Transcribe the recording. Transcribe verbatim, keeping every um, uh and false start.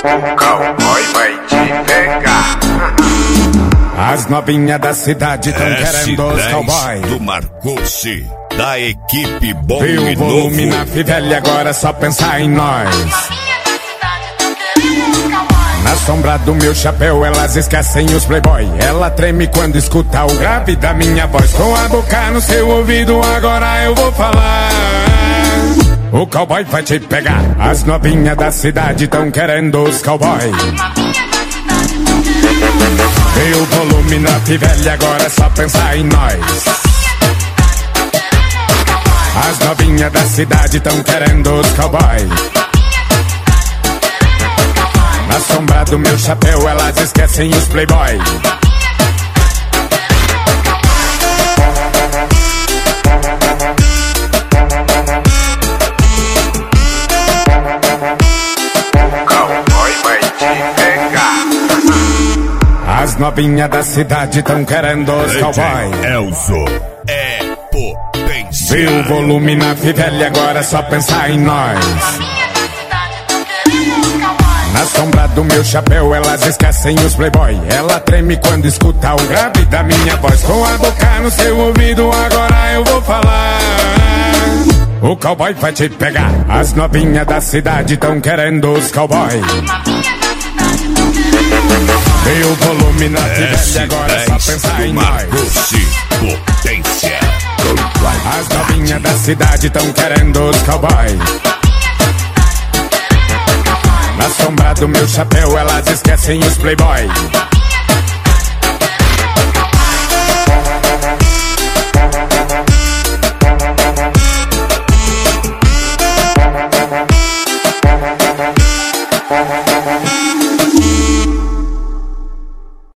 O cowboy vai te pegar. As novinhas da cidade tão querendo os cowboy do Marcouce, da equipe Bom Vê e o volume Novo. na Fivelli, agora é só pensar em nós. Na sombra do meu chapéu elas esquecem os playboy. Ela treme quando escuta o grave da minha voz. Com a boca no seu ouvido agora eu vou falar. O cowboy vai te pegar. As novinhas da cidade tão querendo os cowboy. Vê o volume na Fivelli, agora é só pensar em nós. As novinhas da cidade tão querendo os cowboy. Na sombra do meu chapéu elas esquecem os playboy. O cowboy vai te pegar. As novinhas da cidade tão querendo os cowboy. Elzo é potência. Vê o volume na Fivelli, agora é só pensar em nós. Na sombra do meu chapéu elas esquecem os playboy. Ela treme quando escuta o grave da minha voz. Com a boca no seu ouvido agora eu vou falar. O cowboy vai te pegar. As novinhas da cidade tão querendo os cowboy. Vê o volume na Fivelli, agora é só pensar em nós. Marcouce, potência. As novinhas da cidade tão querendo os cowboy. Na sombra do meu chapéu elas esquecem os playboy.